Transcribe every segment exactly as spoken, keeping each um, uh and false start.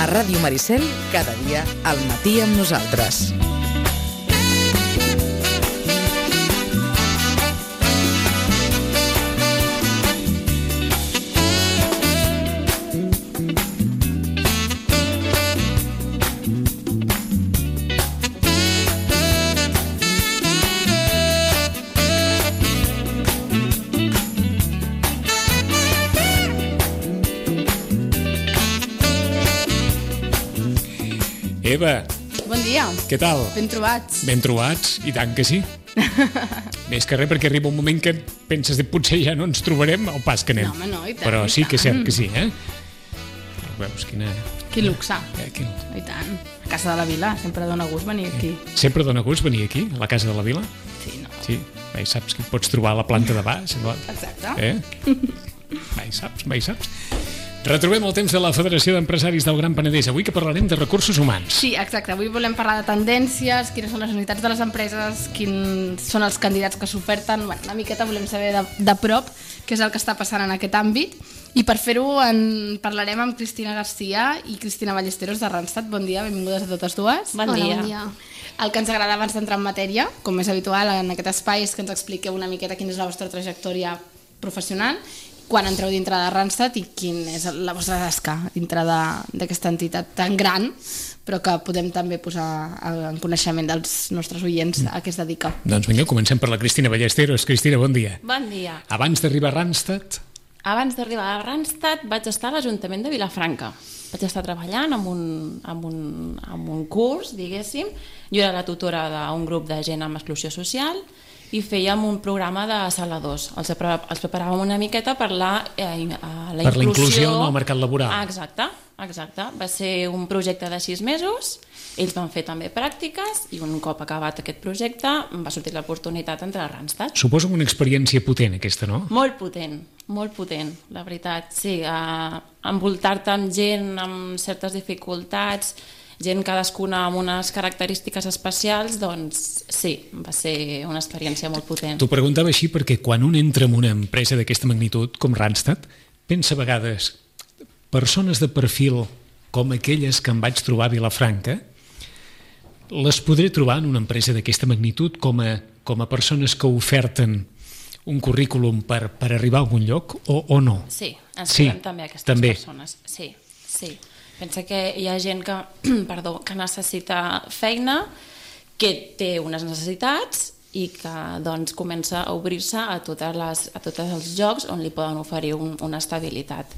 A Ràdio Maricel, cada dia al matí amb nosaltres. Eva. Bon dia. Què tal? Ben trobats. Ben trobats, i tant que sí. Més que res, perquè arriba un moment que penses que potser ja no ens trobarem al pas que anem. No, home, no, i tant. Però sí que és cert que sí, eh? Veus, quina... Quin luxe. Eh, quin... I tant. A Casa de la Vila, sempre dona gust venir aquí. Eh. Sempre dona gust venir aquí, a la Casa de la Vila? Sí, no. Sí, mai saps que pots trobar a la planta de baix. Exacte. Eh? Mai saps, mai saps. Retrobem el temps de la Federació d'Empresaris del Gran Penedès, avui que parlarem de recursos humans. Sí, exacte. Avui volem parlar de tendències, quines són les unitats de les empreses, quins són els candidats que s'oferten. Bueno, una miqueta volem saber de, de prop què és el que està passant en aquest àmbit. I per fer-ho en parlarem amb Cristina Garcia i Cristina Ballesteros de Randstad. Bon dia, benvingudes a totes dues. Bon Hola, dia. Bon dia. El que ens agrada abans d'entrar en matèria, com és habitual en aquest espai, és que ens expliqueu una miqueta quina és la vostra trajectòria professional, quan entreu dintre de Randstad i quin és la vostra tasca dintre d'aquesta entitat tan gran, però que podem també posar en coneixement dels nostres oients a què es dedica. Doncs vinga, comencem per la Cristina Ballesteros. Cristina, bon dia. Bon dia. Abans d'arribar a Randstad... Abans d'arribar a Randstad vaig estar a l'Ajuntament de Vilafranca. Vaig estar treballant en un, en un, en un curs, diguéssim. Jo era la tutora d'un grup de gent amb exclusió social i fèiem un programa de saladors. Els, els preparàvem una miqueta per la, eh, la per inclusió... la inclusió en el mercat laboral. Ah, exacte, exacte. Va ser un projecte de sis mesos, ells van fer també pràctiques i un cop acabat aquest projecte em va sortir l'oportunitat d'entrar a Randstad. Suposo una experiència potent aquesta, no? Molt potent, molt potent, la veritat. Sí, eh, envoltar-te amb gent amb certes dificultats, gent cadascuna amb unes característiques especials, doncs sí, va ser una experiència molt potent. T'ho preguntava així perquè quan un entra en una empresa d'aquesta magnitud, com Randstad, pensa a vegades, persones de perfil com aquelles que em vaig trobar a Vilafranca, les podré trobar en una empresa d'aquesta magnitud com a, com a persones que oferten un currículum per, per arribar a algun lloc o, o no? Sí, ens sí, trobem també aquestes també. persones. Sí, sí. Pensa que hi ha gent que, perdó, que necessita feina, que té unes necessitats i que doncs, comença a obrir-se a, totes les, a tots els llocs on li poden oferir un, una estabilitat.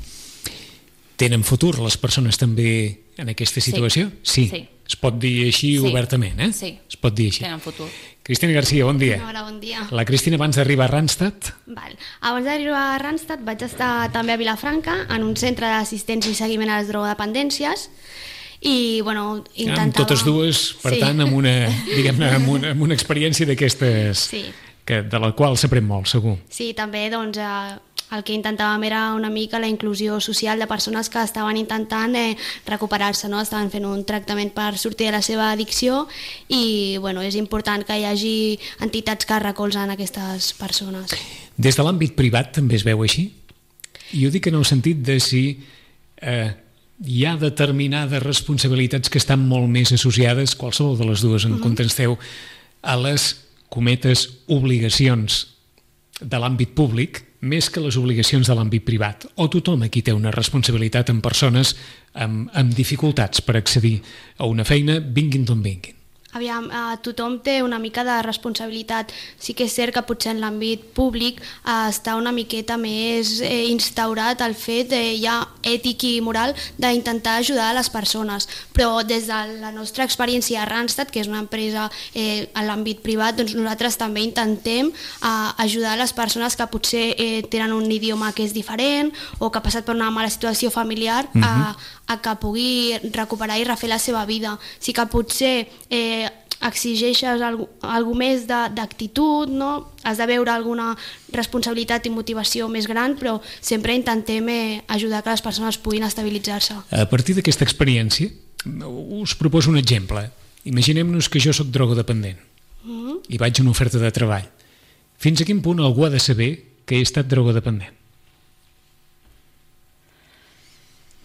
Tenen futur les persones també en aquesta situació? Sí. sí. Es pot dir així sí. obertament, eh? Sí. Es pot dir així. Tenen futur. Cristina Garcia, bon dia. Hola, bon dia. La Cristina, abans d'arribar a Randstad... Val. Abans d'arribar a Randstad vaig estar també a Vilafranca en un centre d'assistència i seguiment a les drogodependències i, bueno, intentava... Amb totes dues, per sí. tant, amb una, diguem-ne, amb una, amb una experiència d'aquestes... Sí. Que, de la qual s'aprèn molt, segur. Sí, també, doncs... Eh, el que intentàvem era una mica la inclusió social de persones que estaven intentant eh, recuperar-se, no? Estaven fent un tractament per sortir de la seva addicció i bueno, és important que hi hagi entitats que recolzen aquestes persones. Des de l'àmbit privat també es veu així? I ho dic en el sentit de si eh, hi ha determinades responsabilitats que estan molt més associades, qualsevol de les dues en uh-huh. contesteu, a les, cometes, obligacions de l'àmbit públic, més que les obligacions de l'àmbit privat, o tothom aquí té una responsabilitat en persones amb, amb dificultats per accedir a una feina, vinguin d'on vinguin. Aviam, eh, tothom té una mica de responsabilitat. Sí que és cert que potser en l'àmbit públic eh, està una miqueta més eh, instaurat el fet eh, ja ètic i moral d'intentar ajudar a les persones. Però des de la nostra experiència a Randstad, que és una empresa eh, en l'àmbit privat, doncs nosaltres també intentem eh, ajudar les persones que potser eh, tenen un idioma que és diferent o que ha passat per una mala situació familiar uh-huh. a, a que pugui recuperar i refer la seva vida. Sí que potser eh, exigeixes algú, algú més d'actitud, no? Has de veure alguna responsabilitat i motivació més gran, però sempre intentem eh, ajudar que les persones puguin estabilitzar-se. A partir d'aquesta experiència, us proposo un exemple. Imaginem-nos que jo sóc drogodependent mm-hmm. i vaig a una oferta de treball. Fins a quin punt algú ha de saber que he estat drogodependent?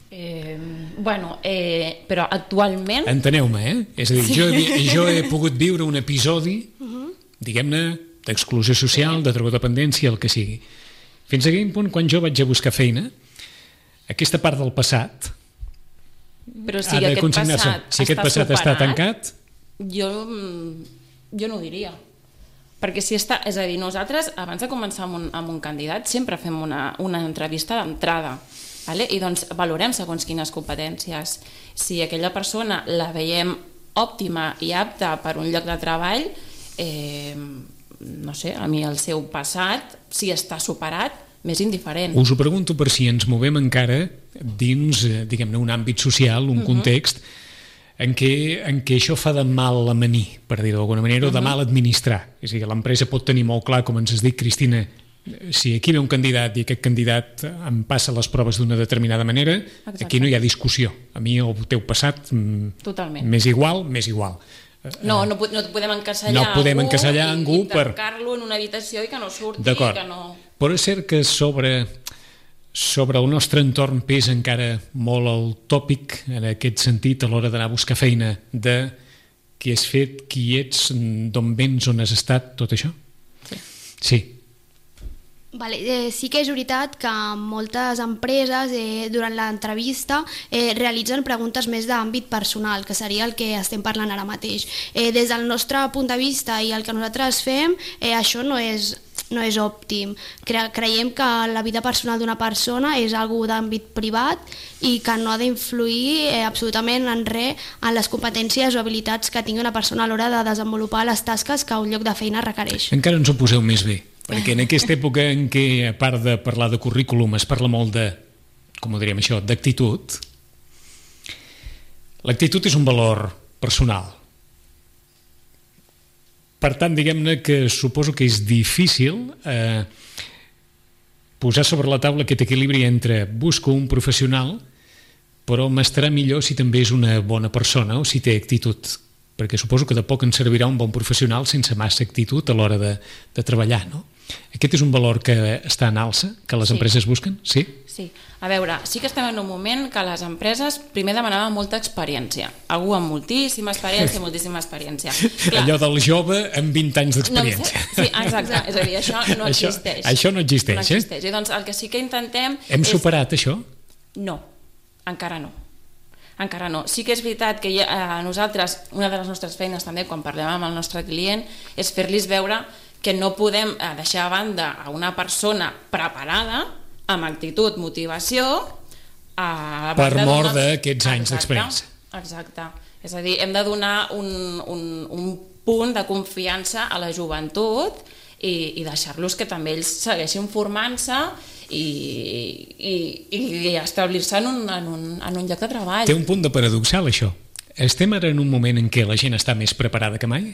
Eh, bueno, eh, però actualment... Enteneu-me, eh? És a dir, jo, he, jo he pogut viure un episodi, diguem-ne, d'exclusió social, de drogodependència, el que sigui. Fins a quin punt, quan jo vaig a buscar feina, aquesta part del passat Però si ha de aquest consignar-se. passat Si aquest està passat està superat, tancat... Jo, jo no ho diria. Perquè si està... És a dir, nosaltres, abans de començar amb un, amb un candidat, sempre fem una, una entrevista d'entrada. Vale? I doncs valorem segons quines competències. Si aquella persona la veiem òptima i apta per un lloc de treball, eh, no sé, a mi el seu passat, si està superat, més indiferent. Us ho pregunto per si ens movem encara dins, diguem-ne, un àmbit social, un uh -huh. context en què, en què això fa de mal amanir, per dir-ho d'alguna manera, uh -huh. o de mal administrar. És a dir, l'empresa pot tenir molt clar, com ens has dit, Cristina, si aquí ve un candidat i aquest candidat em passa les proves d'una determinada manera, exacte, aquí no hi ha discussió. A mi el teu passat totalment m'és igual, m'és igual. No, no, no podem encasellar no podem algú encasellar i, algú i tancar-lo en una habitació i que no surti. D'acord, que no... però és cert que sobre, sobre el nostre entorn pesa encara molt el tòpic, en aquest sentit, a l'hora d'anar a buscar feina, de qui has fet, qui ets, d'on vens, on has estat, tot això? Sí. Sí. Vale, eh, sí que és veritat que moltes empreses eh, durant l'entrevista eh, realitzen preguntes més d'àmbit personal, que seria el que estem parlant ara mateix. Eh, des del nostre punt de vista i el que nosaltres fem, eh, això no és, no és òptim. Cre creiem que la vida personal d'una persona és algo d'àmbit privat i que no ha d'influir eh, absolutament en res en les competències o habilitats que tingui una persona a l'hora de desenvolupar les tasques que un lloc de feina requereix. Encara ens ho poseu més bé, perquè en aquesta època en què, a part de parlar de currículum, es parla molt de, com ho diríem això, d'actitud, l'actitud és un valor personal. Per tant, diguem-ne que suposo que és difícil eh, posar sobre la taula aquest equilibri entre busco un professional, però m'estarà millor si també és una bona persona o si té actitud, perquè suposo que de poc ens servirà un bon professional sense massa actitud a l'hora de, de treballar, no? Aquest és un valor que està en alça, que les sí. empreses busquen? Sí? Sí. A veure, sí que estem en un moment que les empreses primer demanaven molta experiència. Algú amb moltíssima experiència, moltíssima experiència. Clar, allò del jove amb vint anys d'experiència. No, sí, exacte. És a dir, això no això, existeix. Això no existeix, no eh? existeix. I doncs el que sí que intentem... Hem és... superat això? No, encara no. Encara no. Sí que és veritat que ja, eh, nosaltres, una de les nostres feines també, quan parlem amb el nostre client, és fer-los veure que no podem deixar a banda a una persona preparada, amb actitud, motivació, a per mort donar... d'aquests anys d'experiència. Exacte. És a dir, hem de donar un, un, un punt de confiança a la joventut i, i deixar-los que també ells segueixin formant-se i, i, i establir-se en, un, en, un, en un lloc de treball. Té un punt de paradoxal, això. Estem ara en un moment en què la gent està més preparada que mai?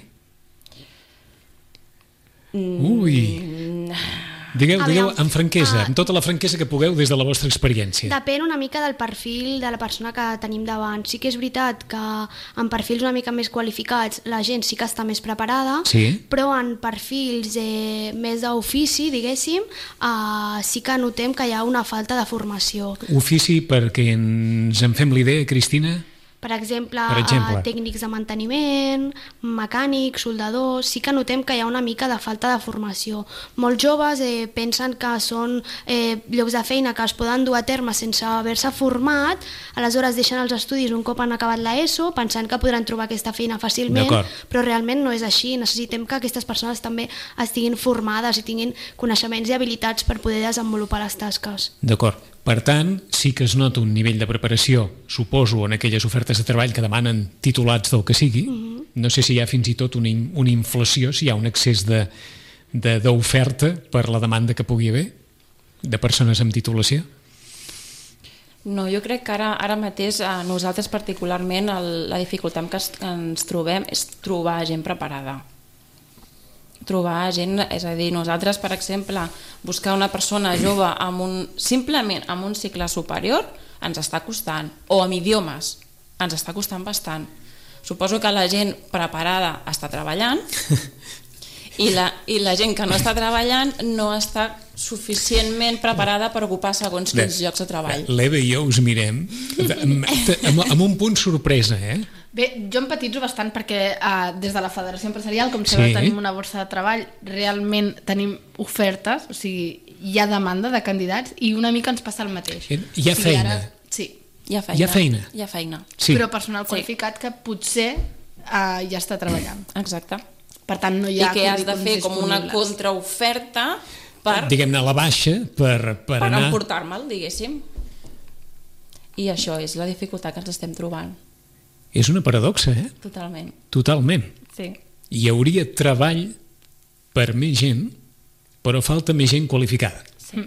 Ui, digueu, digueu amb franquesa, amb tota la franquesa que pugueu des de la vostra experiència. Depèn una mica del perfil de la persona que tenim davant. Sí que és veritat que en perfils una mica més qualificats la gent sí que està més preparada, sí, però en perfils eh, més d'ofici, diguéssim, eh, sí que notem que hi ha una falta de formació. Ofici, perquè ens en fem l'idea, Cristina? Per exemple, per exemple. Eh, tècnics de manteniment, mecànics, soldadors, sí que notem que hi ha una mica de falta de formació. Molts joves eh, pensen que són eh, llocs de feina que es poden dur a terme sense haver-se format, aleshores deixen els estudis un cop han acabat l'ESO, pensant que podran trobar aquesta feina fàcilment, però realment no és així. Necessitem que aquestes persones també estiguin formades i tinguin coneixements i habilitats per poder desenvolupar les tasques. D'acord. Per tant, sí que es nota un nivell de preparació, suposo, en aquelles ofertes de treball que demanen titulats del que sigui. Uh-huh. No sé si hi ha fins i tot una, una inflació, si hi ha un excés d'oferta per la demanda que pugui haver de persones amb titulació. No, jo crec que ara, ara mateix a nosaltres particularment el, la dificultat que, es, que ens trobem és trobar gent preparada. Trobar gent, és a dir, nosaltres, per exemple, buscar una persona jove amb un, simplement amb un cicle superior ens està costant, o amb idiomes ens està costant bastant. Suposo que la gent preparada està treballant I la, I la gent que no està treballant no està suficientment preparada per ocupar segons quins llocs de treball. L'Eva i jo us mirem amb, amb, amb un punt sorpresa, eh? Bé, jo empatitzo bastant perquè uh, des de la Federació Empresarial, com sempre sí. tenim una borsa de treball, realment tenim ofertes, o sigui, hi ha demanda de candidats i una mica ens passa el mateix. Hi ha o sigui, feina. Ara, sí. Hi ha feina. Hi ha feina. Hi ha feina. Sí. Però personal qualificat sí. que potser uh, ja està treballant. Exacte. Per tant, no hi ha I que has de fer com una contraoferta per... Diguem-ne, a la baixa per, per, per anar... Per emportar-me'l, diguéssim. I això és la dificultat que ens estem trobant. És una paradoxa, eh? Totalment. Totalment. Sí. Hi hauria treball per més gent, però falta més gent qualificada. Sí.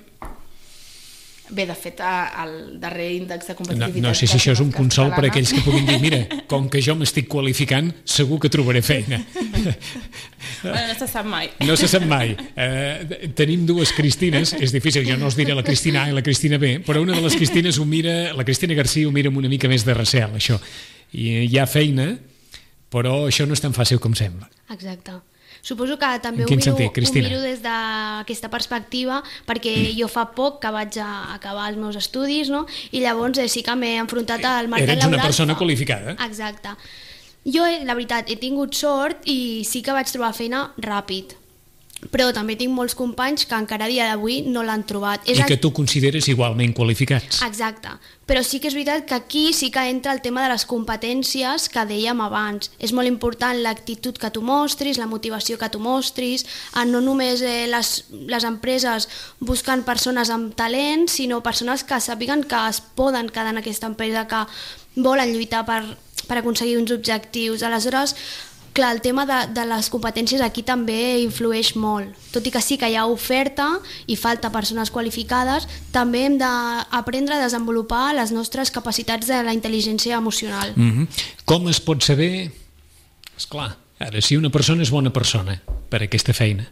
Bé, de fet, el darrer índex de competitivitat... No, no sé si això és un consol per a aquells que puguin dir mira, com que jo m'estic qualificant, segur que trobaré feina. Bueno, no se sap mai. No se sap mai. Eh, tenim dues Cristines, és difícil, jo no us diré la Cristina A i la Cristina B, però una de les Cristines ho mira, la Cristina García ho mira amb una mica més de recel, això. I hi ha feina, però això no és tan fàcil com sembla. Exacte. Suposo que també ho miro, sentit, ho miro des d'aquesta perspectiva perquè mm. jo fa poc que vaig a acabar els meus estudis, no? I llavors eh, sí que m'he enfrontat al mercat Eres laboral. Eres una persona qualificada. Exacte. Jo, la veritat, he tingut sort i sí que vaig trobar feina ràpid. Però també tinc molts companys que encara a dia d'avui no l'han trobat. I que tu consideres igualment qualificats. Exacte. Però sí que és veritat que aquí sí que entra el tema de les competències que dèiem abans. És molt important l'actitud que tu mostris, la motivació que tu mostris, no només eh, les, les empreses busquen persones amb talent, sinó persones que sàpiguen que es poden quedar en aquesta empresa, que volen lluitar per, per aconseguir uns objectius. Aleshores, clar, el tema de, de les competències aquí també influeix molt. Tot i que sí que hi ha oferta i falta persones qualificades, també hem d'aprendre a desenvolupar les nostres capacitats de la intel·ligència emocional. Mm-hmm. Com es pot saber? Esclar, ara, si una persona és bona persona per a aquesta feina.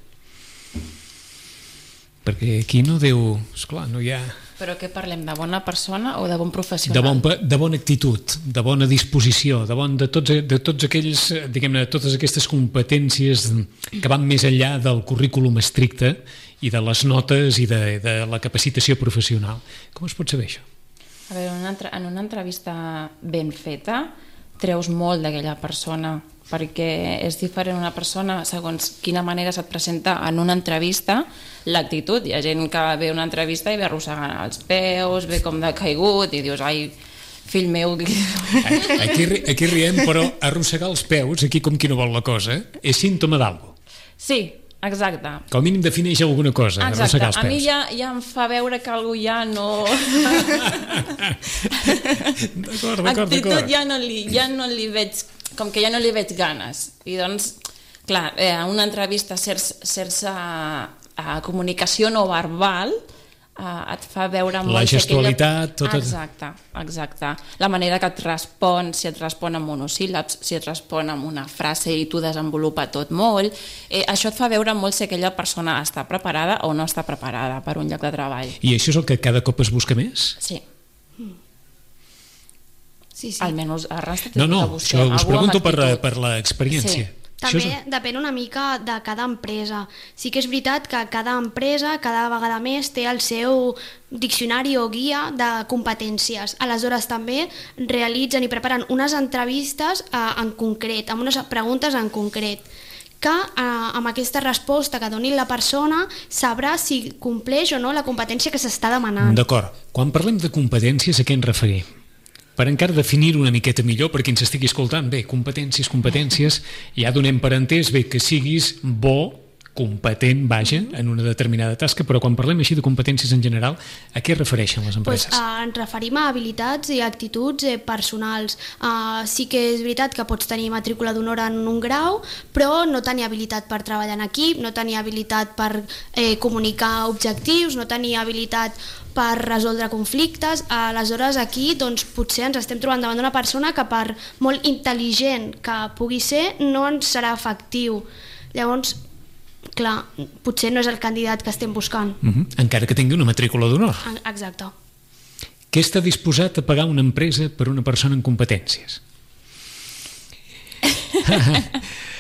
Perquè aquí no deu... Esclar, no hi ha... Però què parlem, de bona persona o de bon professional? De, bon, de bona actitud, de bona disposició, de, bon, de, tots, de tots aquells, diguem-ne, de totes aquestes competències que van més enllà del currículum estricte i de les notes i de, de la capacitació professional. Com es pot saber això? A veure, en una, en una entrevista ben feta treus molt d'aquella persona, perquè és diferent una persona segons quina manera se't presenta en una entrevista, l'actitud. Hi ha gent que ve una entrevista i ve arrossegant els peus, ve com de caigut i dius, ai, fill meu... Aquí, aquí riem, però arrossegar els peus, aquí com qui no vol la cosa, és símptoma d'algú. Sí, exacte. Com a mínim defineix alguna cosa, exacte. Arrossegar els peus. A mi ja, ja em fa veure que algú ja no... D'acord, d'acord, actitud d'acord. Ja no, li, ja no li veig, com que ja no li veig ganes. I doncs, clar, eh, una entrevista, certs, certs uh, uh, comunicació no verbal, uh, et fa veure molt... La gestualitat, aquella... tot... Exacte, exacte. La manera que et respon, si et respon amb monosíl·labs, si et respon amb una frase i tu desenvolupa tot molt, eh, això et fa veure molt si aquella persona està preparada o no està preparada per un lloc de treball. I això és el que cada cop es busca més? Sí. Sí, sí. Almenys a Randstad. No, no, això us pregunto per, per l'experiència. Sí. També és... depèn una mica de cada empresa. Sí que és veritat que cada empresa cada vegada més té el seu diccionari o guia de competències. Aleshores també realitzen i preparen unes entrevistes eh, en concret, amb unes preguntes en concret, que eh, amb aquesta resposta que doni la persona sabrà si compleix o no la competència que s'està demanant. D'acord. Quan parlem de competències, a què ens referim? Per encara definir-ho una miqueta millor, per qui ens estigui escoltant, bé, competències, competències, ja donem per entès, bé, que siguis bo, competent, vaja, en una determinada tasca, però quan parlem així de competències en general, a què es refereixen les empreses? Pues, uh, ens referim a habilitats i actituds eh, personals. Uh, sí que és veritat que pots tenir matrícula d'honor en un grau, però no tenir habilitat per treballar en equip, no tenir habilitat per eh, comunicar objectius, no tenir habilitat per resoldre conflictes. Aleshores aquí doncs, potser ens estem trobant davant d'una persona que per molt intel·ligent que pugui ser no ens serà efectiu. Llavors, clar, potser no és el candidat que estem buscant. Uh-huh. Encara que tingui una matrícula d'honor. Exacte. Què està disposat a pagar una empresa per una persona en competències?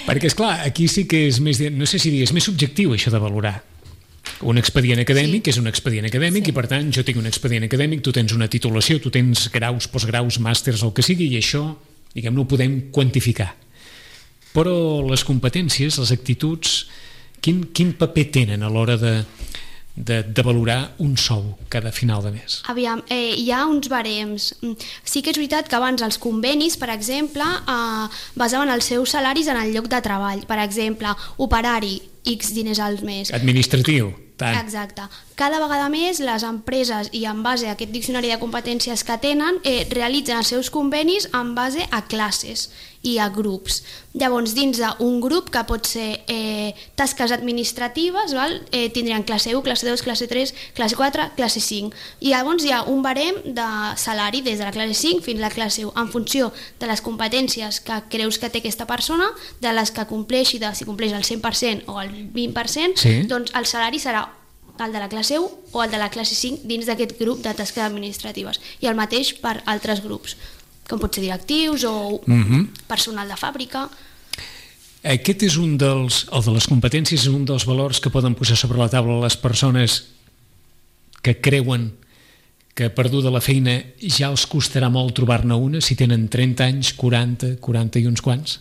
Perquè, esclar, aquí sí que és més, no sé si dir, és més subjectiu això de valorar. Un expedient acadèmic sí. és un expedient acadèmic sí. i, per tant, jo tinc un expedient acadèmic, tu tens una titulació, tu tens graus, postgraus, màsters, el que sigui, i això, diguem, no ho podem quantificar. Però les competències, les actituds, quin, quin paper tenen a l'hora de, de, de valorar un sou cada final de mes? Aviam, eh, hi ha uns barems. Sí que és veritat que abans els convenis, per exemple, eh, basaven els seus salaris en el lloc de treball. Per exemple, operari, X diners al mes. Administratiu, tant. Exacte. Cada vegada més les empreses, i en base a aquest diccionari de competències que tenen, eh, realitzen els seus convenis en base a classes i a grups. Llavors, dins d'un grup que pot ser eh, tasques administratives, val? Eh, tindrien classe u, classe dos, classe tres, classe quatre, classe cinc. I llavors hi ha un barem de salari des de la classe cinc fins a la classe u, en funció de les competències que creus que té aquesta persona, de les que compleixi, de si compleix el cent per cent o el vint per cent, sí. doncs el salari serà el de la classe u o el de la classe cinc dins d'aquest grup de tasques administratives. I el mateix per altres grups, com pot ser directius o mm-hmm. personal de fàbrica. Aquest és un dels, el de les competències, és un dels valors que poden posar sobre la taula les persones que creuen que perduda la feina ja els costarà molt trobar-ne una si tenen trenta anys, quaranta, quaranta i uns quants?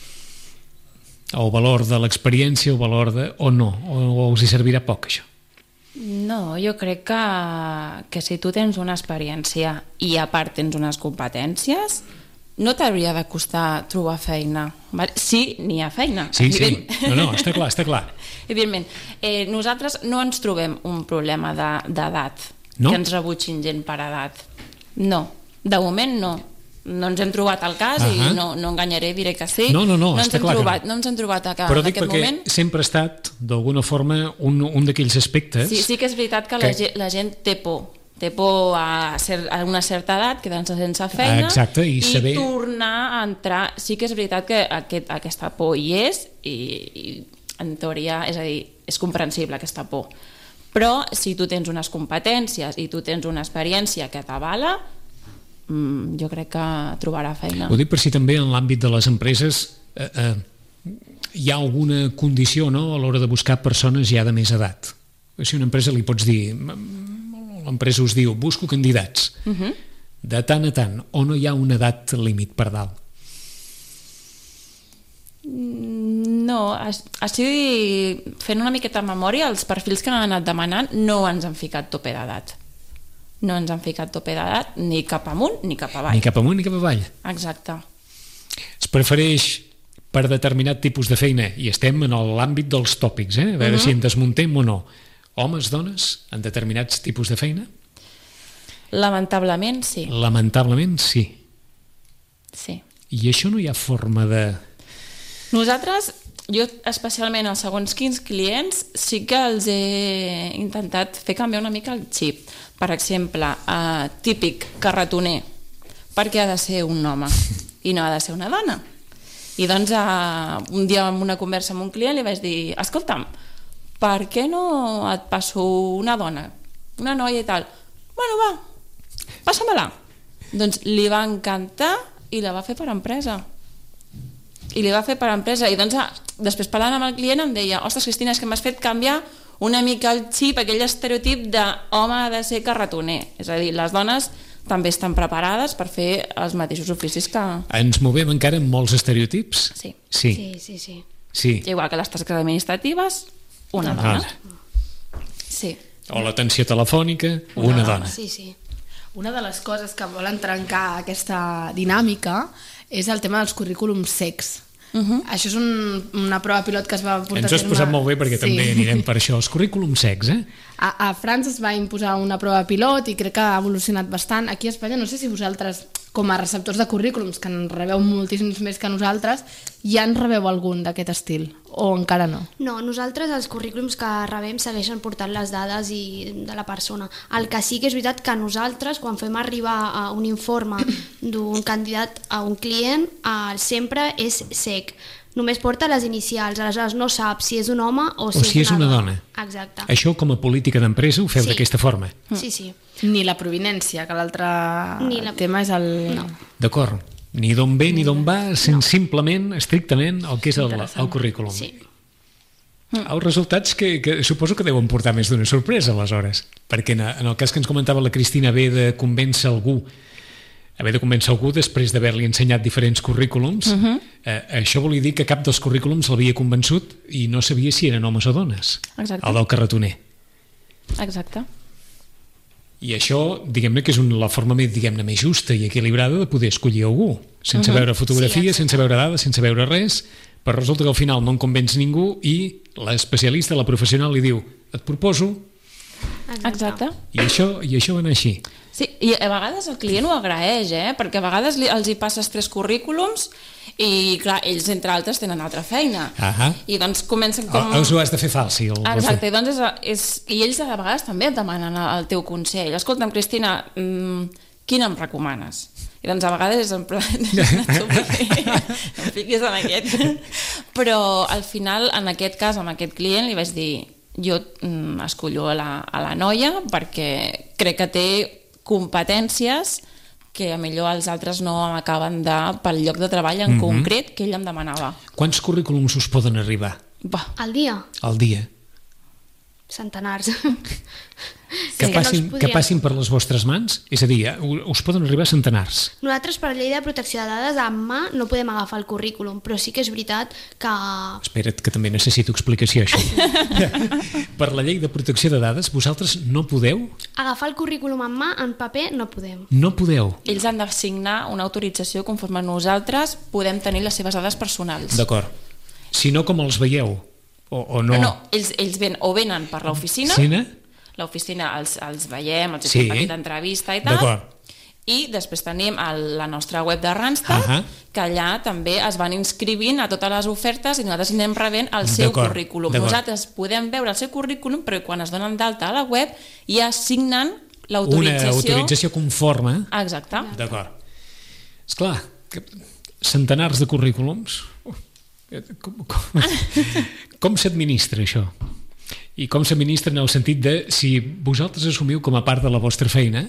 El valor de l'experiència, el valor de... o no, o, o us hi servirà poc, això? No, jo crec que, que si tu tens una experiència i a part tens unes competències, no t'hauria de costar trobar feina. Sí, n'hi ha feina. Sí, evident. sí. No, no, està clar, està clar. Evidentment. Eh, nosaltres no ens trobem un problema d'edat, de, no? que ens rebutgin gent per edat. No, de moment no. No ens hem trobat al cas uh -huh. i no, no enganyaré, diré que sí. No, no, no, no ens està hem clar trobat, que no. no ens hem trobat a, Però en dic aquest perquè moment. sempre ha estat, d'alguna forma, un, un d'aquells aspectes... Sí, sí que és veritat que, que... La, gent, la gent té por. Té por a, ser, a una certa edat, quedar-se sense feina Exacte, i, i saber... tornar a entrar. Sí que és veritat que aquest, aquesta por hi és i, i en teoria, és a dir, és comprensible aquesta por. Però si tu tens unes competències i tu tens una experiència que t'avala, jo crec que trobarà feina. Ho dic per si també en l'àmbit de les empreses eh, eh, hi ha alguna condició, no?, a l'hora de buscar persones ja de més edat. Si una empresa li pots dir, l'empresa us diu, busco candidats uh-huh. de tant a tant, o no hi ha una edat límit per dalt? No, així fent una miqueta de memòria, els perfils que han anat demanant no ens han ficat tope d'edat. No ens han ficat tope d'edat ni cap amunt ni cap avall. Ni cap amunt ni cap avall. Exacte. Es prefereix per determinat tipus de feina, i estem en l'àmbit dels tòpics, eh? A veure uh-huh. si en desmuntem o no. Homes, dones, en determinats tipus de feina? Lamentablement, sí. Lamentablement, sí. Sí. I això no hi ha forma de... Nosaltres, jo especialment als segons quins clients, sí que els he intentat fer canviar una mica el xip. Per exemple, eh, típic carretoner, perquè ha de ser un home i no ha de ser una dona. I doncs eh, un dia en una conversa amb un client li vaig dir, escolta'm, per què no et passo una dona, una noia i tal? Bueno, va, passa-me-la. Doncs li va encantar i la va fer per empresa. I li va fer per empresa. I doncs després parlant amb el client em deia, ostres, Cristina, és que m'has fet canviar una mica el xip, aquell estereotip d'home ha de ser carretoner. És a dir, les dones també estan preparades per fer els mateixos oficis que... Ens movem encara amb molts estereotips? Sí. Sí, sí, sí. sí. sí. Igual que les tasques administratives, una dona. Ah. Sí. O l'atenció telefònica, una, una dona. Sí, sí. Una de les coses que volen trencar aquesta dinàmica és el tema dels currículums secs. Uh-huh. Això és un, una prova pilot que es va portar... Ens ho has posat molt bé perquè sí. també anirem per això. Els currículums secs, eh? A, a França es va imposar una prova pilot i crec que ha evolucionat bastant. Aquí a Espanya, no sé si vosaltres, com a receptors de currículums, que en rebeu moltíssims més que nosaltres, ja en rebeu algun d'aquest estil, o encara no? No, nosaltres els currículums que rebem segueixen portant les dades i de la persona. El que sí que és veritat que nosaltres, quan fem arribar a un informe d'un candidat a un client, sempre és sec. Només porta les inicials, aleshores no sap si és un home o si, o si és una, una dona. dona. Exacte. Això com a política d'empresa ho feu sí. d'aquesta forma? Sí, sí. Ni la provinència, que l'altre la... tema és el... No. D'acord. Ni d'on ve ni d'on va, no. Simplement, estrictament, el que és el, el currículum. Sí. Els resultats que, que suposo que deuen portar més d'una sorpresa, aleshores. Perquè en, en el cas que ens comentava la Cristina, haver de convèncer algú haver de convèncer algú després d'haver-li ensenyat diferents currículums, uh -huh. eh, això volia dir que cap dels currículums l'havia convençut i no sabia si eren homes o dones. Exacte. El del carretoner. Exacte. I això, diguem-ne, que és una, la forma més, diguem-ne, més justa i equilibrada de poder escollir algú, sense uh -huh. veure fotografia, sí, sense veure dades, sense veure res, però resulta que al final no en convenç ningú i l'especialista, la professional, li diu: et proposo... Exacte. I això, i això va anar així. Sí, i a vegades el client ho agraeix, eh? Perquè a vegades li, els hi passes tres currículums i, clar, ells, entre altres, tenen altra feina. Ahà. I doncs comencen com... Us ho has de fer falsi. El... Exacte, i, doncs és, és, i ells a vegades també et demanen el teu consell. Escolta'm, Cristina, mmm, quin em recomanes? I doncs a vegades és en plan... em fiquis en aquest. Però al final, en aquest cas, amb aquest client, li vaig dir: jo mm, escollo a la, a la noia perquè crec que té competències que a millor els altres no acaben de, pel lloc de treball en mm -hmm. concret que ell em demanava. Quants currículums us poden arribar? Va. Al dia? Al dia. Centenars. Que, sí, passin, no podien... que passin per les vostres mans? És a dir, us poden arribar centenars. Nosaltres, per llei de protecció de dades, amb mà no podem agafar el currículum, però sí que és veritat que... Espera't, que també necessito explicació, això. Per la llei de protecció de dades, vosaltres no podeu? Agafar el currículum en mà, en paper, no podem. No podeu? Ells han de signar una autorització conforme nosaltres podem tenir les seves dades personals. D'acord. Si no, com els veieu? O, o no? No, no, ells, ells ven, o venen per l'oficina, Cine? l'oficina els, els veiem, els sí. fem petita entrevista i tal, i després tenim el, la nostra web de Randstad, uh -huh. que allà també es van inscrivint a totes les ofertes i nosaltres anem rebent el seu currículum. Nosaltres podem veure el seu currículum, però quan es donen d'alta a la web ja signen l'autorització. Una autorització conforme. Exacte. D'acord. Esclar, que centenars de currículums... Com, com, com s'administra això? I com s'administra en el sentit de, si vosaltres assumiu com a part de la vostra feina,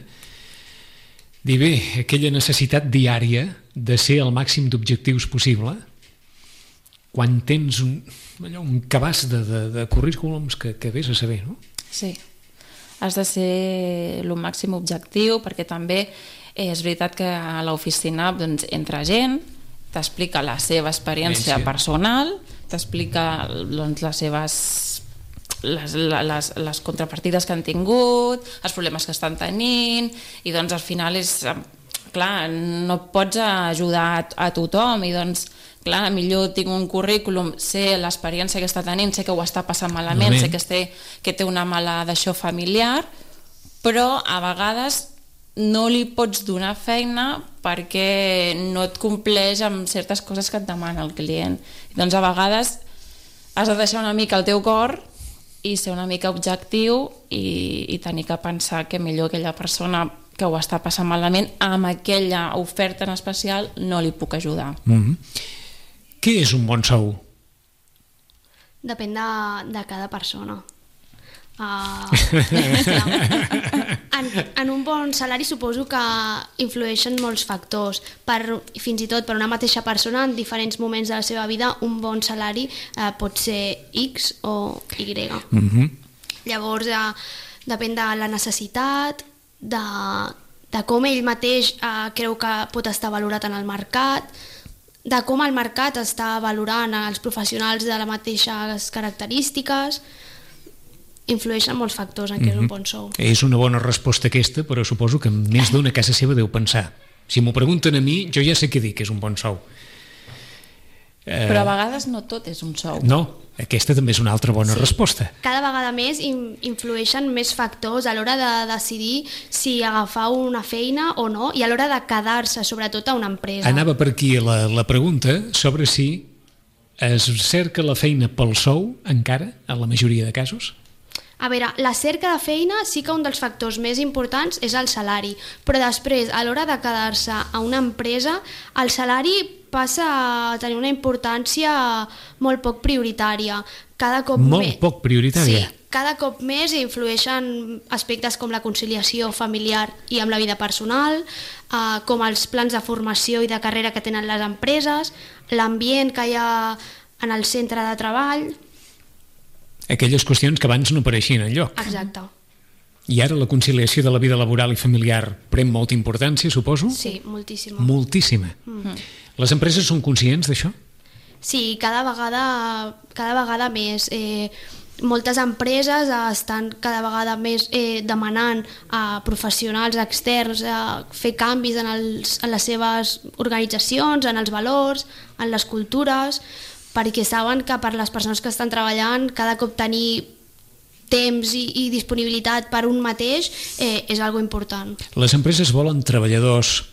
dir bé, aquella necessitat diària de ser el màxim d'objectius possible, quan tens un, allò, un cabàs de, de, de currículums que, que vés a saber, no? Sí, has de ser el màxim objectiu, perquè també és veritat que a l'oficina doncs, entra gent, t'explica la seva experiència sí. personal, t'explica doncs, les seves les, les, les contrapartides que han tingut, els problemes que estan tenint, i doncs al final és clar, no pots ajudar a, a tothom, i doncs clar, millor tinc un currículum, sé l'experiència que està tenint, sé que ho està passant malament, malament. sé que té, que té una mala d'això familiar, però a vegades no li pots donar feina perquè no et compleix amb certes coses que et demana el client. I doncs a vegades has de deixar una mica el teu cor i ser una mica objectiu i, i tenir que pensar que millor aquella persona que ho està passant malament amb aquella oferta en especial no li puc ajudar. Mm-hmm. Què és un bon sou? Depèn de, de cada persona. Uh, en, en un bon salari suposo que influeixen molts factors, per, fins i tot per una mateixa persona en diferents moments de la seva vida un bon salari uh, pot ser X o Y. Mm-hmm. Llavors uh, depèn de la necessitat, de, de com ell mateix uh, creu que pot estar valorat en el mercat, de com el mercat està valorant els professionals de les mateixes característiques. Influeixen molts factors en què mm-hmm. és un bon sou. És una bona resposta aquesta, però suposo que més d'una casa seva deu pensar. Si m'ho pregunten a mi, jo ja sé què dir, que és un bon sou. Eh... Però a vegades no tot és un sou. No, aquesta també és una altra bona sí. resposta. Cada vegada més influeixen més factors a l'hora de decidir si agafar una feina o no, i a l'hora de quedar-se, sobretot a una empresa. Anava per aquí la, la pregunta sobre si es cerca la feina pel sou, encara, en la majoria de casos? A veure, la cerca de feina sí que un dels factors més importants és el salari, però després, a l'hora de quedar-se a una empresa, el salari passa a tenir una importància molt poc prioritària. Cada cop molt més... poc prioritària? Sí, cada cop més influeixen aspectes com la conciliació familiar i amb la vida personal, eh, com els plans de formació i de carrera que tenen les empreses, l'ambient que hi ha en el centre de treball. Aquelles qüestions que abans no apareixien enlloc. Exacte. I ara la conciliació de la vida laboral i familiar pren molta importància, suposo? Sí, moltíssima. Moltíssima. Mm. Les empreses són conscients d'això? Sí, cada vegada, cada vegada més. Eh, moltes empreses estan cada vegada més eh, demanant a professionals externs a fer canvis en, els, en les seves organitzacions, en els valors, en les cultures, perquè saben que per les persones que estan treballant cada cop tenir temps i, i disponibilitat per un mateix eh, és algo important. Les empreses volen treballadors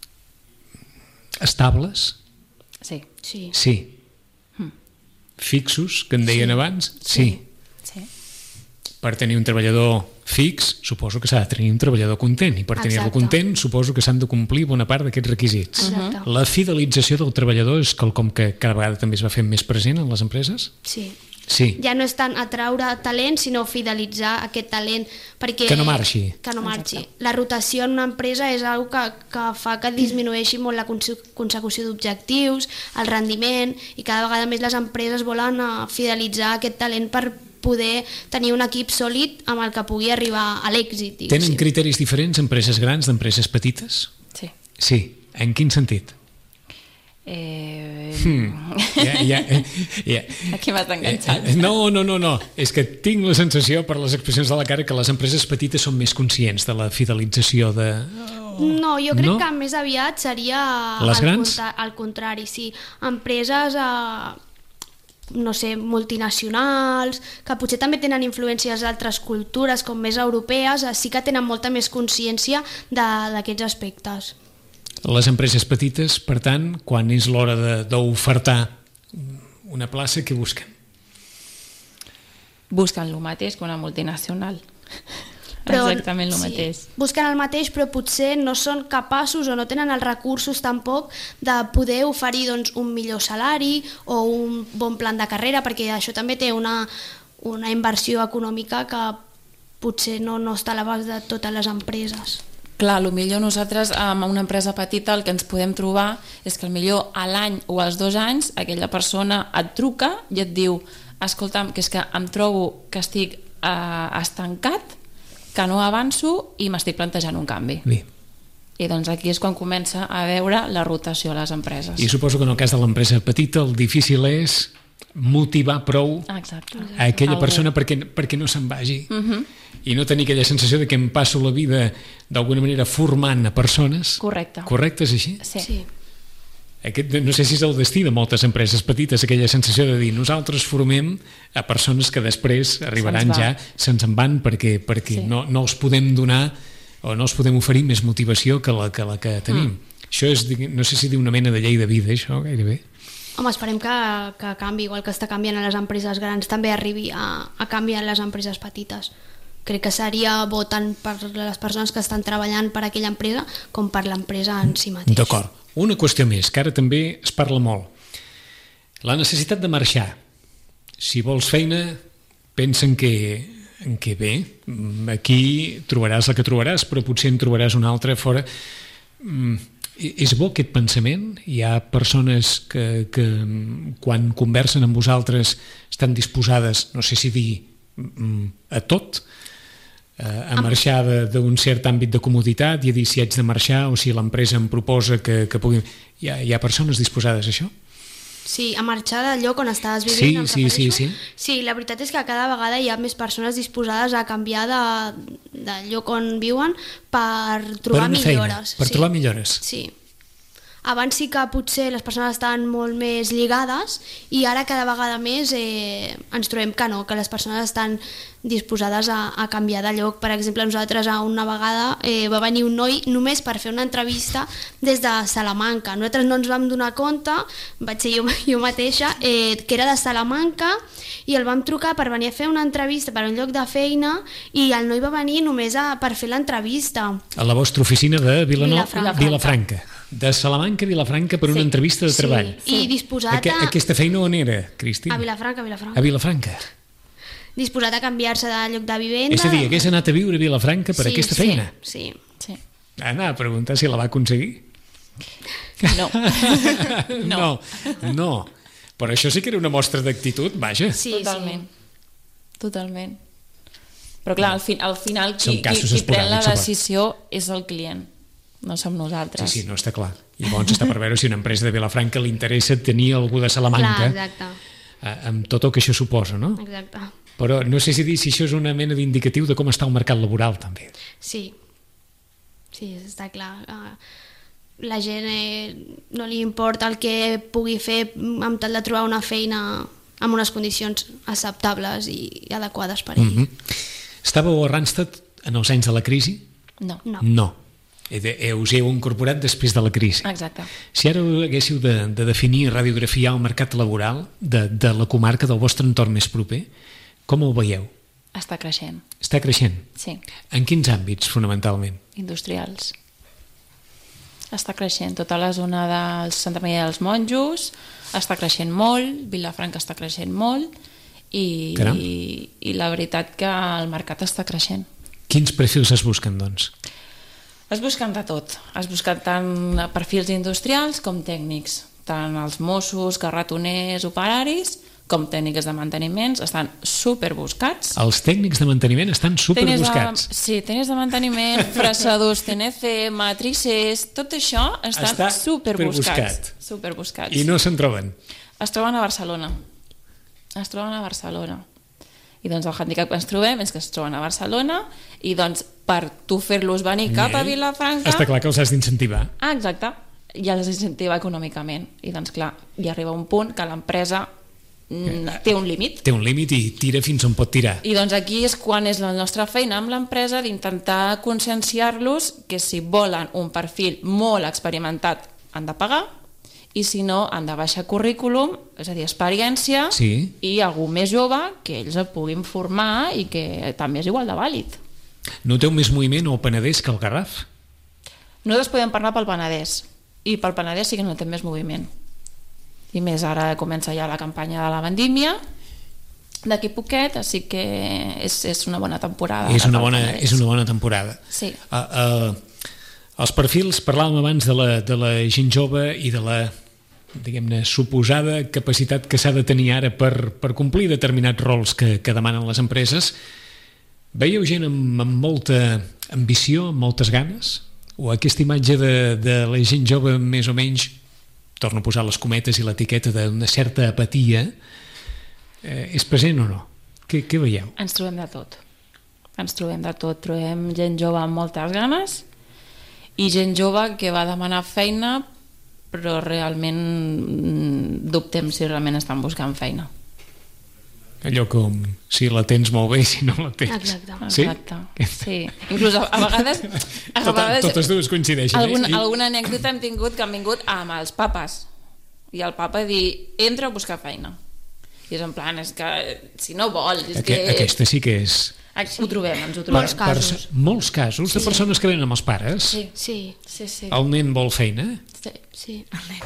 estables? Sí. Sí. Sí. Mm. Fixos, que en deien sí. abans? Sí. Sí. Per tenir un treballador fix, suposo que s'ha de tenir un treballador content, i per tenir-lo content suposo que s'han de complir bona part d'aquests requisits. Exacte. La fidelització del treballador és quelcom que cada vegada també es va fer més present en les empreses? Sí. Sí. Ja no és tant atraure talent, sinó fidelitzar aquest talent. Perquè, que no marxi. Que no marxi. La rotació en una empresa és una que, que fa que disminueixi molt la consecució d'objectius, el rendiment, i cada vegada més les empreses volen fidelitzar aquest talent per poder tenir un equip sòlid amb el que pugui arribar a l'èxit. Tenen criteris diferents empreses grans d'empreses petites? Sí. Sí. En quin sentit? Eh... Hmm. Ja, ja, ja. Aquí m'has enganxat. Eh, no, no, no, no. És que tinc la sensació, per les expressions de la cara, que les empreses petites són més conscients de la fidelització de... No, jo crec no? que més aviat seria les al, grans? contra, al contrari, sí. Empreses, eh, no sé, multinacionals, que potser també tenen influències d'altres cultures, com més europees, eh, sí que tenen molta més consciència d'aquests aspectes. Les empreses petites, per tant, quan és l'hora d'ofertar una plaça, què busquen? Busquen el mateix que una multinacional. Però, exactament el sí, mateix. Busquen el mateix, però potser no són capaços o no tenen els recursos tampoc de poder oferir doncs, un millor salari o un bon plan de carrera, perquè això també té una, una inversió econòmica que potser no, no està a l'abast de totes les empreses. Clar, potser nosaltres amb una empresa petita el que ens podem trobar és que potser a l'any o als dos anys aquella persona et truca i et diu escolta'm, que és que em trobo que estic eh, estancat, que no avanço i m'estic plantejant un canvi. Bé. I doncs aquí és quan comença a veure la rotació a les empreses. I suposo que en el cas de l'empresa petita el difícil és motivar prou Exacte. a aquella Algú. persona perquè, perquè no se'n vagi. Uh-huh. I no tenir aquella sensació de que em passo la vida d'alguna manera formant a persones. Correcte. Correcte, és així? Sí. Sí. Aquest, no sé si és el destí de moltes empreses petites, aquella sensació de dir nosaltres formem a persones que després arribaran Se'ns va. ja, se'ns en van perquè, perquè Sí. no, no els podem donar o no els podem oferir més motivació que la que, la que tenim. Mm. Això és, no sé si d'una mena de llei de vida, això, gairebé. Home, esperem que, que canvi, igual que està canviant a les empreses grans, també arribi a, a canviar a les empreses petites. Crec que seria bo tant per les persones que estan treballant per aquella empresa com per l'empresa en si mateix. D'acord. Una qüestió més, que ara també es parla molt. La necessitat de marxar. Si vols feina, pensen que, que bé, aquí trobaràs la que trobaràs, però potser en trobaràs una altra fora. És bo aquest pensament? Hi ha persones que, que quan conversen amb vosaltres estan disposades, no sé si dir a tot, a marxar d'un cert àmbit de comoditat i a dir si haig de marxar o si l'empresa em proposa que, que pugui... Hi ha, hi ha persones disposades a això? Sí, a marxar del lloc on estaves vivint, sí, em sí, sí, sí. Sí, la veritat és que cada vegada hi ha més persones disposades a canviar de, de lloc on viuen per trobar per millores. Feina, per sí. trobar millores. Sí. Abans sí que potser les persones estaven molt més lligades i ara cada vegada més eh, ens trobem que no, que les persones estan disposades a, a canviar de lloc. Per exemple, nosaltres a una vegada eh, va venir un noi només per fer una entrevista des de Salamanca. Nosaltres no ens vam donar compte, vaig ser jo, jo mateixa, eh, que era de Salamanca i el vam trucar per venir a fer una entrevista per un lloc de feina i el noi va venir només a, per fer l'entrevista. A la vostra oficina de Vilanova, Vilafranca. Vilafranca. De Salamanca a Vilafranca per una Sí. entrevista de treball. Sí, i disposat Aqu a... Aquesta feina on era, Cristina? A Vilafranca, a Vilafranca. A Vilafranca. disposat a canviar-se de lloc de vivenda. És a dir, hagués anat a viure a Vilafranca per sí, aquesta sí, feina? Sí. Sí. Anava a preguntar si la va aconseguir. No. no. No, no. Però això sí que era una mostra d'actitud, vaja. Sí, Totalment. Totalment. Però clar, al, fi, al final qui, Són qui, casos qui pren la esporàdics, decisió és el client, no som nosaltres. Sí, sí, no està clar. Llavors està per veure si una empresa de Vilafranca li interessa tenir algú de Salamanca. Clar, exacte. eh, amb tot el que això suposa, no? Exacte. Però no sé si dir si això és una mena d'indicatiu de com està el mercat laboral, també. Sí. Sí, està clar. Uh, la gent eh, no li importa el que pugui fer amb tal de trobar una feina amb unes condicions acceptables i adequades per ell. Mm-hmm. Estàveu a Randstad en els anys de la crisi? No. No. No. Eh, eh, us heu incorporat després de la crisi. Exacte. Si ara haguéssiu de, de definir, radiografiar el mercat laboral de, de la comarca del vostre entorn més proper, com el veieu? Està creixent. Està creixent? Sí. En quins àmbits, fonamentalment? Industrials. Està creixent. Tota la zona del Santa Maria dels Monjos està creixent molt, Vilafranca està creixent molt i, i, i la veritat que el mercat està creixent. Quins perfils es busquen, doncs? Es busquen de tot. Es busquen tant perfils industrials com tècnics. Tant els Mossos, carretoners, operaris, com tècniques de manteniments, estan superbuscats. Els tècnics de manteniment estan superbuscats. De, sí, tècnics de manteniment, fresadors, T N C, matricers, tot això estan Està superbuscats. Superbuscats. I no se'n troben? Es troben a Barcelona. Es troben a Barcelona. I doncs el handicap que ens trobem és que es troben a Barcelona i doncs per tu fer-los venir cap a Vilafranca... Està clar que els has d'incentivar. Ah, exacte. I els incentiva econòmicament. I doncs clar, hi arriba un punt que l'empresa té un límit. Té un límit i tira fins on pot tirar. I doncs aquí és quan és la nostra feina amb l'empresa d'intentar conscienciar-los que si volen un perfil molt experimentat han de pagar i si no han de baixar currículum, és a dir, experiència, sí. I algú més jove que ells el puguin formar i que també és igual de vàlid. Noteu més moviment al Penedès que al Garraf? Nosaltres podem parlar pel Penedès i pel Penedès sí que notem més moviment. I més ara comença ja la campanya de la vendímia d'aquí poquet, així que és, és una bona temporada. És una bona, és una bona temporada. Sí. Uh, uh, els perfils, parlàvem abans de la, de la gent jove i de la, diguem-ne, suposada capacitat que s'ha de tenir ara per, per complir determinats rols que, que demanen les empreses. Veieu gent amb, amb molta ambició, amb moltes ganes? O aquesta imatge de, de la gent jove més o menys, torno a posar les cometes i l'etiqueta d'una certa apatia, eh, és present o no? Què, què veieu? Ens trobem de tot. Ens trobem de tot. Trobem gent jove amb moltes ganes i gent jove que va demanar feina però realment dubtem si realment estan buscant feina. Allò com si la tens molt bé i si no la tens. Exacte. Sí? Exacte. Sí. Inclús a, a vegades... A Tot, vegades totes dues coincideixen. algun, eh? alguna anècdota hem tingut que han vingut amb els papes i el papa dir, entra a buscar feina. I és en plan, és que si no vols... És Aqu que... Aquesta sí que és... Ho trobem, ens ho trobem. Molts casos. Per, molts casos de persones que venen amb els pares. Sí, Sí, sí, sí. El nen vol feina. sí. sí.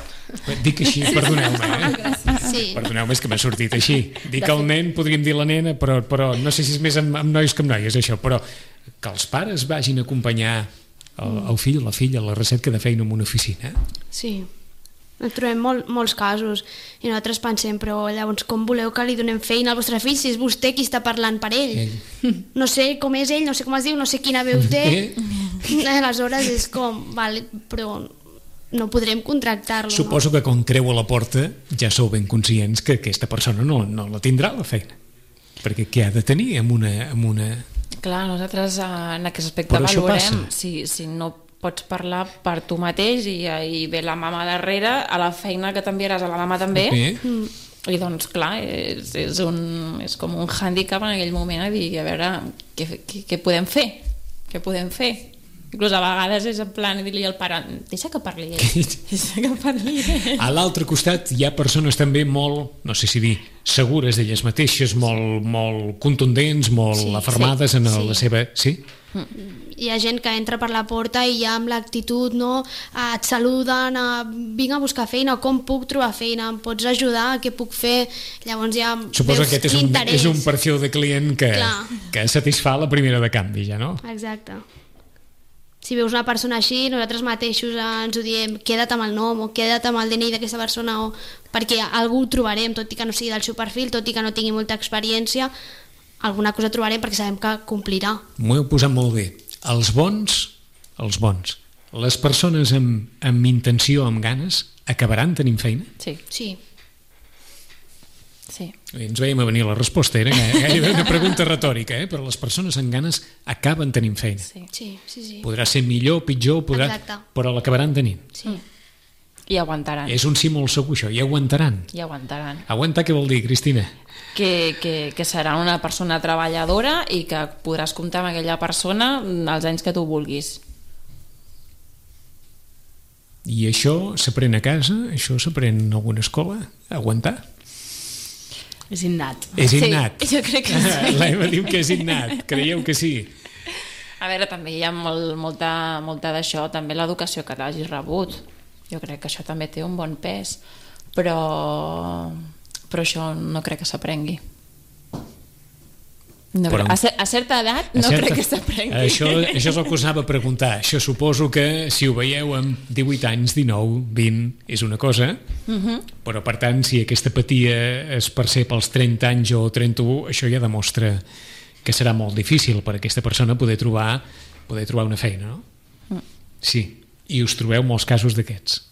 Dic així, perdoneu-me, eh? Sí. Perdoneu-me, és que m'ha sortit així. Dic el nen, podríem dir la nena, però, però no sé si és més amb, amb nois que amb noies, això, però que els pares vagin a acompanyar el, el fill o la filla a la recerca de feina en una oficina. Sí. En trobem molt, molts casos i nosaltres pensem, però llavors com voleu que li donem feina al vostre fill si és vostè qui està parlant per ell? Ell. No sé com és ell, no sé com es diu, no sé quina veu té. Eh? Aleshores és com, vale, però no podrem contractar-lo. Suposo que quan creu a la porta ja sou ben conscients que aquesta persona no, no la tindrà la feina. Perquè què ha de tenir amb una... Amb una... Clar, nosaltres en aquest aspecte Però això valorem passa. si, si no pots parlar per tu mateix i, i ve la mama darrere, a la feina que t'enviaràs a la mama també. Eh? I doncs, clar, és, és, un, és com un hàndicap en aquell moment a dir, a veure, què, què, què podem fer? Què podem fer? Inclús a vegades és en plan dir-li al pare, deixa que parli ell, deixa que parli ell. A l'altre costat hi ha persones també molt, no sé si dir, segures d'elles mateixes, molt, molt contundents, molt Sí, afermades sí, en sí. la seva... Sí? hi ha gent que entra per la porta i ja amb l'actitud, no, et saluden, a, vinc a buscar feina, com puc trobar feina, em pots ajudar, què puc fer? Llavors ja Suposo veus que aquest és un, interès. és un perfil de client que, que satisfà la primera de canvi, ja, no? Exacte. Si veus una persona així, nosaltres mateixos ens ho diem, queda't amb el nom o queda't amb el D N I d'aquesta persona, o perquè algú ho trobarem, tot i que no sigui del seu perfil, tot i que no tingui molta experiència, alguna cosa trobarem perquè sabem que complirà. M'ho heu posat molt bé. Els bons, els bons, les persones amb, amb intenció, amb ganes, acabaran tenint feina? Sí. Sí. Sí. Ens veiem a venir la resposta, era gairebé una pregunta retòrica, eh? Però les persones amb ganes acaben tenint feina. Sí. Sí, sí, sí. Podrà ser millor, pitjor, podrà... Exacte. però l'acabaran tenint. Sí. I aguantaran. És un sí molt segur, això, i aguantaran. I aguantaran. Aguantar què vol dir, Cristina? Que, que, que serà una persona treballadora i que podràs comptar amb aquella persona els anys que tu vulguis. I això s'aprèn a casa? Això s'aprèn en alguna escola? Aguantar? És innat. És innat. Sí, jo crec que sí. L'Eva diu que és innat. Creieu que sí? A veure, també hi ha molt, molta, molta d'això, també l'educació que t'hagis rebut. Jo crec que això també té un bon pes, però, però això no crec que s'aprengui. No, Però, a, cer a certa edat no certa, crec que s'aprengui. Això, això és el que us anava a preguntar. Això suposo que si ho veieu amb divuit anys, dinou, vint, és una cosa, uh -huh. però per tant, si aquesta apatia es percep als trenta anys o trenta-u, això ja demostra que serà molt difícil per a aquesta persona poder trobar, poder trobar una feina, no? Uh -huh. Sí, i us trobeu molts casos d'aquests.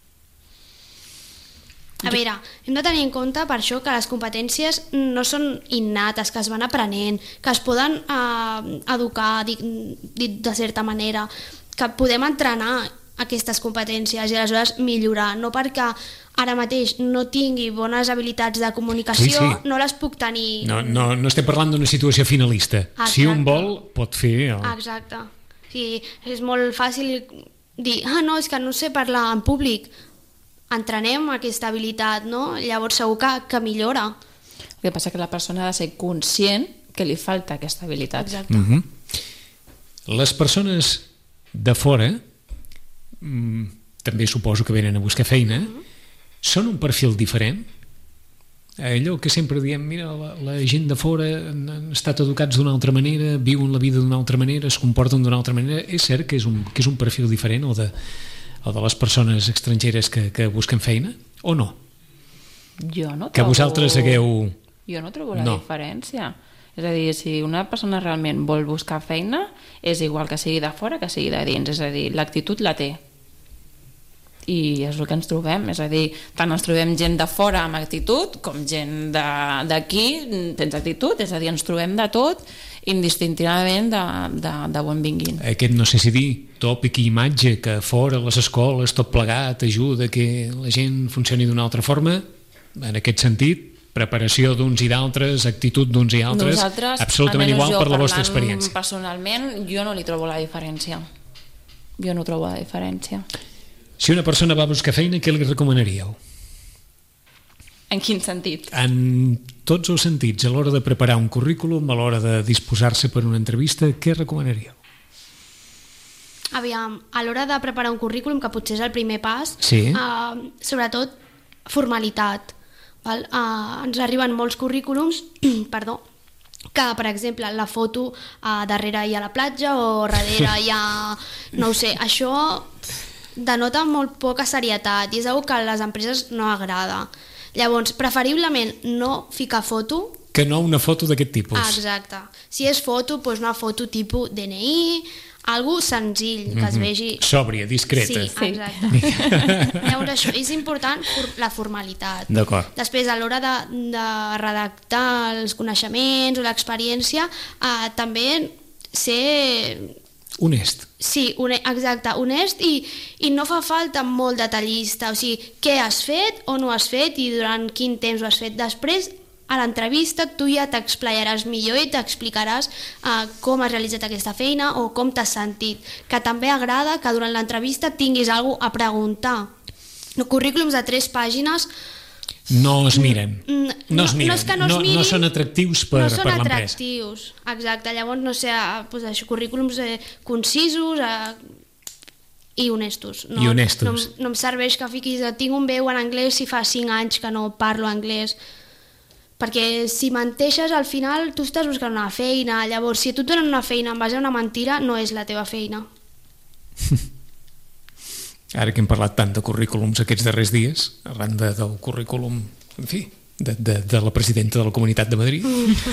A veure, hem de tenir en compte per això que les competències no són innates, que es van aprenent, que es poden eh, educar, dit, dit de certa manera, que podem entrenar aquestes competències i aleshores millorar, no perquè ara mateix no tingui bones habilitats de comunicació, Sí, sí. no les puc tenir. No, no, no estem parlant d'una situació finalista. Exacte. Si un vol, pot fer... El... Exacte. Sí, és molt fàcil dir, ah, no, és que no sé parlar en públic. Entrenem aquesta habilitat, no? Llavors segur que, que millora. El que passa és que la persona ha de ser conscient que li falta aquesta habilitat. Exacte. Uh -huh. Les persones de fora, mm, també suposo que venen a buscar feina, uh -huh. són un perfil diferent? Allò que sempre diem, mira, la, la gent de fora han estat educats d'una altra manera, viuen la vida d'una altra manera, es comporten d'una altra manera. És cert que és un, que és un perfil diferent o de, o de les persones estrangeres que, que busquen feina? O no? Jo no trobo... Que vosaltres hagueu... Jo no trobo la No. diferència. És a dir, si una persona realment vol buscar feina, és igual que sigui de fora que sigui de dins. És a dir, l'actitud la té. I és el que ens trobem. És a dir, tant ens trobem gent de fora amb actitud com gent d'aquí sense actitud. És a dir, ens trobem de tot indistintivament de, de, de on vinguin. Aquest, no sé si dir, tòpic i imatge que fora les escoles tot plegat ajuda que la gent funcioni d'una altra forma, en aquest sentit, preparació d'uns i d'altres, actitud d'uns i altres, Nosaltres, absolutament almenys igual jo, per la vostra parlant experiència. Personalment, jo no li trobo la diferència. Jo no trobo la diferència. Si una persona va a buscar feina, què li recomanaríeu? En quin sentit? En tots els sentits, a l'hora de preparar un currículum, a l'hora de disposar-se per una entrevista, què recomanaríeu? Aviam, a l'hora de preparar un currículum, que potser és el primer pas, Sí. eh, sobretot formalitat. Val? Eh, ens arriben molts currículums, perdó, que, per exemple, la foto eh, darrere hi ha la platja o darrere hi ha... no ho sé, això denota molt poca serietat i és una que a les empreses no agrada. Llavors, preferiblement no ficar foto. Que no una foto d'aquest tipus. Ah, exacte. Si és foto, doncs una foto tipus D N I, algo senzill, que es vegi... Sòbria, discreta. Sí, exacte. Llavors, això és important, for- la formalitat. D'acord. Després, a l'hora de, de redactar els coneixements o l'experiència, eh, també ser... Honest. Sí, one, exacte, honest i, i no fa falta molt detallista, o sigui, què has fet o no has fet i durant quin temps ho has fet. Després, a l'entrevista, tu ja t'explayaràs millor i t'explicaràs uh, com has realitzat aquesta feina o com t'has sentit. Que també agrada que durant l'entrevista tinguis alguna cosa a preguntar. No, currículums de tres pàgines no es miren. No, No es miren, no és que no es no, mirin, no són atractius per, no són per l'empresa. atractius, exacte. Llavors, no sé, pues, això, currículums eh, concisos eh, i honestos. No, I honestos. No, no em serveix que fiquis, tinc un B u en anglès si fa cinc anys que no parlo anglès, perquè si menteixes al final tu estàs buscant una feina, llavors si tu et donen una feina en base a una mentira no és la teva feina. Ara que hem parlat tant de currículums aquests darrers dies, arran de, del currículum, en fi, de, de, de la presidenta de la Comunitat de Madrid,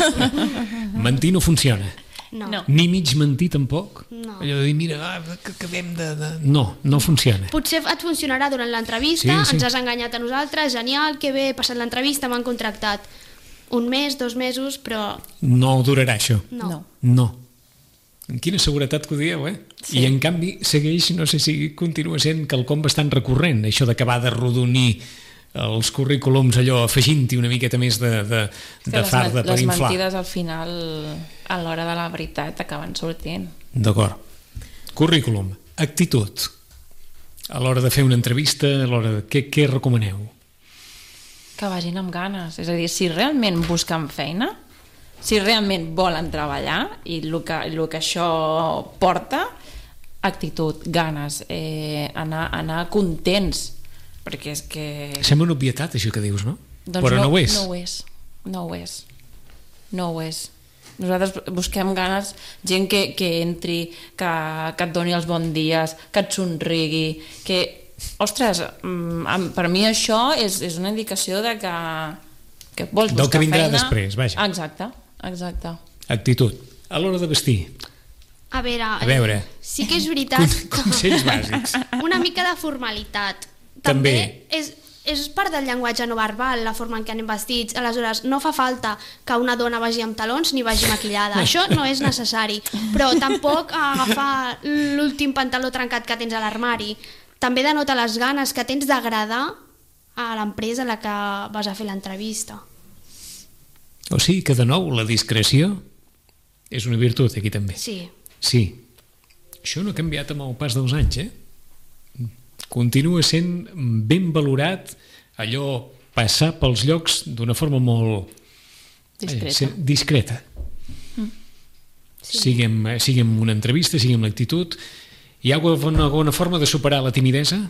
mentir no funciona. No. No. Ni mig mentir tampoc. No. Allò de dir, mira, ah, que acabem de, de... No, no funciona. Potser et funcionarà durant l'entrevista, Sí, sí. ens has enganyat a nosaltres, genial, que bé, he passat l'entrevista, m'han contractat. Un mes, dos mesos, però No durarà això. no. No. No. Amb quina seguretat que ho dieu, eh? Sí. I en canvi segueix, no sé si continua sent quelcom bastant recurrent, això d'acabar de rodonir els currículums, allò, afegint-hi una miqueta més de, de, Que de les, farda per les inflar. mentides al final, a l'hora de la veritat, acaben sortint. D'acord. Currículum, actitud. A l'hora de fer una entrevista, a l'hora de... Què, què recomaneu? Que vagin amb ganes. És a dir, si realment busquen feina, si realment volen treballar i el que, el que això porta, actitud, ganes, eh, anar, anar contents, perquè és que... Sembla una obvietat, això que dius, no? Doncs Però no, no, ho és. no ho és. No ho és. No ho és. Nosaltres busquem ganes, gent que, que entri, que, que et doni els bons dies, que et somrigui, que... Ostres, mm, per mi això és, és una indicació de que, que vols Del buscar que vindrà feina. després, vaja. Exacte, exacte. Actitud. A l'hora de vestir, A veure, A veure. eh, sí que és veritat Con- consells bàsics. una mica de formalitat. També. és, és part del llenguatge no verbal, la forma en què anem vestits. Aleshores, no fa falta que una dona vagi amb talons ni vagi maquillada. Això no és necessari. Però tampoc agafar l'últim pantaló trencat que tens a l'armari. També denota les ganes que tens d'agradar a l'empresa a la que vas a fer l'entrevista. O sigui que, de nou, la discreció és una virtut, aquí també. Sí. Sí. Això no ha canviat amb el pas dels anys, eh? Continua sent ben valorat allò passar pels llocs d'una forma molt... Discreta. Eh, ser- discreta. Sí. Sigui amb, eh, sigui amb una entrevista, sigui amb l'actitud. Hi ha alguna, alguna forma de superar la timidesa?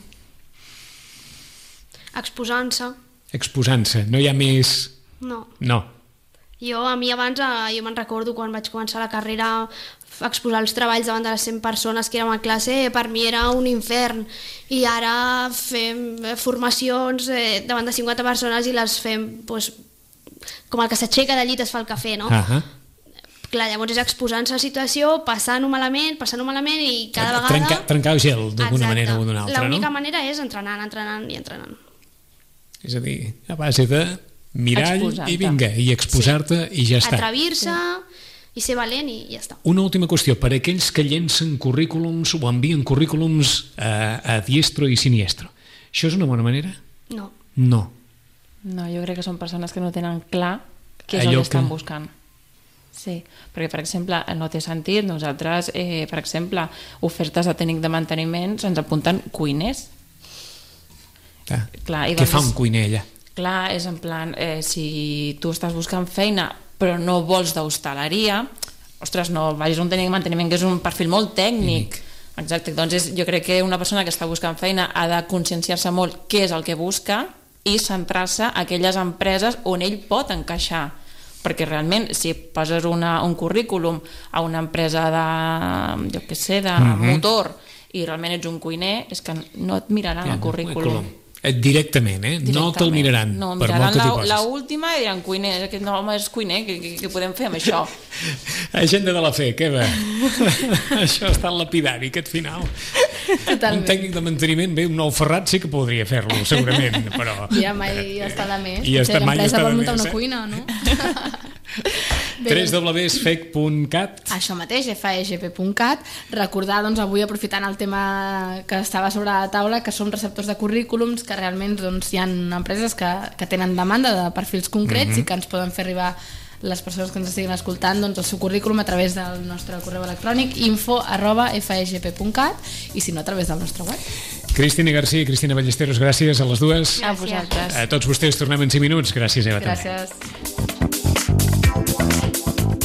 Exposant-se. Exposant-se. No hi ha més... No. No. Jo, a mi abans, eh, jo me'n recordo quan vaig començar la carrera, exposar els treballs davant de les cent persones que érem a classe, per mi era un infern. I ara fem eh, formacions eh, davant de cinquanta persones i les fem pues, com el que s'aixeca del llit es fa el cafè, no? Ah, Clar, llavors és exposant-se a la situació, passant-ho malament, passant-ho malament i cada vegada... Trencar, trencar el gel d'alguna Exacte. manera o d'una altra, L'única no? manera és entrenant, entrenant i entrenant. És a dir, a base de mirall Exposar-te. i vinga, i exposar-te i ja està. Atrevir-se i ser valent i ja està. Una última qüestió, per a aquells que llencen currículums o envien currículums a, a diestro i siniestro. Això és una bona manera? No. No. No, jo crec que són persones que no tenen clar què és Allò el que estan que- buscant. Sí, perquè, per exemple, no té sentit, nosaltres, eh, per exemple, ofertes de tècnic de manteniment, se'ns apunten cuiners. Ah, Clar, i què doncs fa un és- cuiner allà? Clar, és en plan, eh, si tu estàs buscant feina però no vols d'hostaleria, ostres, no vagis a un tècnic de manteniment, que és un perfil molt tècnic. Exacte, doncs és, jo crec que una persona que està buscant feina ha de conscienciar-se molt què és el que busca i centrar-se a aquelles empreses on ell pot encaixar. Perquè realment, si poses una, un currículum a una empresa de, jo què sé, de Mhm. motor i realment ets un cuiner, és que no et miraran Ja, el currículum. Eh, Directament, eh? No te'l miraran, No, per molt miraran que t'hi la, posis. la última i diran cuiner, aquest no, home, és cuiner, què, què, què podem fer amb això? Agenda de la fe, què va? Això està lapidari, aquest final. Totalment. Un tècnic de manteniment, bé, un nou Ferrat sí que podria fer-lo, segurament, però... Ja mai està de més. I ja està, Potser mai l'empresa està de vol muntar més, una eh? cuina, no? w w w punt s f e c punt cat. Això mateix, f a e g p punt cat. Recordar, doncs, avui aprofitant el tema que estava sobre la taula, que som receptors de currículums, que realment doncs, hi ha empreses que, que tenen demanda de perfils concrets mm-hmm. i que ens poden fer arribar les persones que ens estiguin escoltant doncs, el seu currículum a través del nostre correu electrònic info arroba f a e g p punt cat i si no a través del nostre web. Cristina Garcia i Cristina Ballesteros, gràcies a les dues. A vosaltres. A tots vostès tornem en cinc minuts. Gràcies, Eva. Gràcies.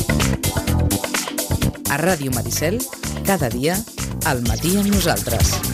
A Ràdio Maricel, cada dia, al matí amb nosaltres.